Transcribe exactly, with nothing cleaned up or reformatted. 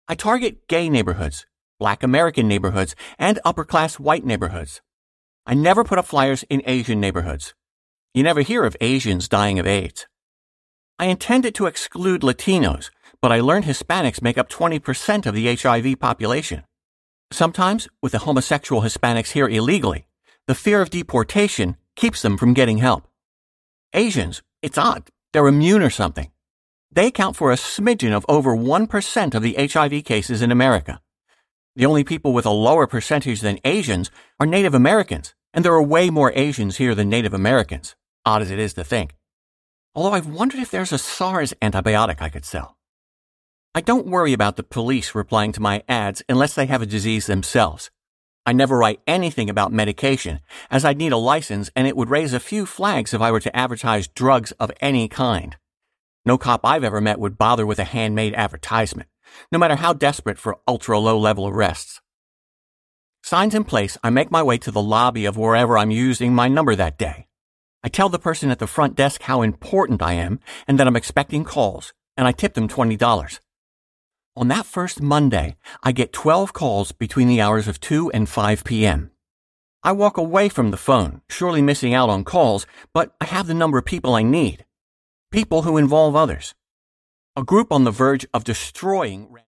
I target gay neighborhoods, Black American neighborhoods, and upper-class white neighborhoods. I never put up flyers in Asian neighborhoods. You never hear of Asians dying of AIDS. I intended to exclude Latinos, but I learned Hispanics make up twenty percent of the H I V population. Sometimes, with the homosexual Hispanics here illegally, the fear of deportation keeps them from getting help. Asians, it's odd, they're immune or something. They account for a smidgen of over one percent of the H I V cases in America. The only people with a lower percentage than Asians are Native Americans, and there are way more Asians here than Native Americans, odd as it is to think. Although I've wondered if there's a SARS antibiotic I could sell. I don't worry about the police replying to my ads unless they have a disease themselves. I never write anything about medication, as I'd need a license and it would raise a few flags if I were to advertise drugs of any kind. No cop I've ever met would bother with a handmade advertisement, no matter how desperate for ultra-low-level arrests. Signs in place, I make my way to the lobby of wherever I'm using my number that day. I tell the person at the front desk how important I am and that I'm expecting calls, and I tip them twenty dollars. On that first Monday, I get twelve calls between the hours of two and five p.m. I walk away from the phone, surely missing out on calls, but I have the number of people I need. People who involve others. A group on the verge of destroying